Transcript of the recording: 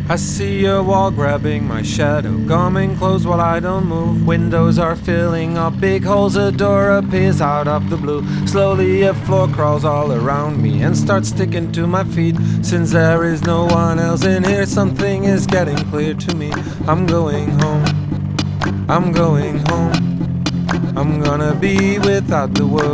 I see a wall grabbing my shadow, gumming closed while I don't move. Windows are filling up big holes, a door appears out of the blue. Slowly a floor crawls all around me and starts sticking to my feet. Since there is no one else in here, something is getting clear to me. I'm going home, I'm going home. I'm gonna be without the world.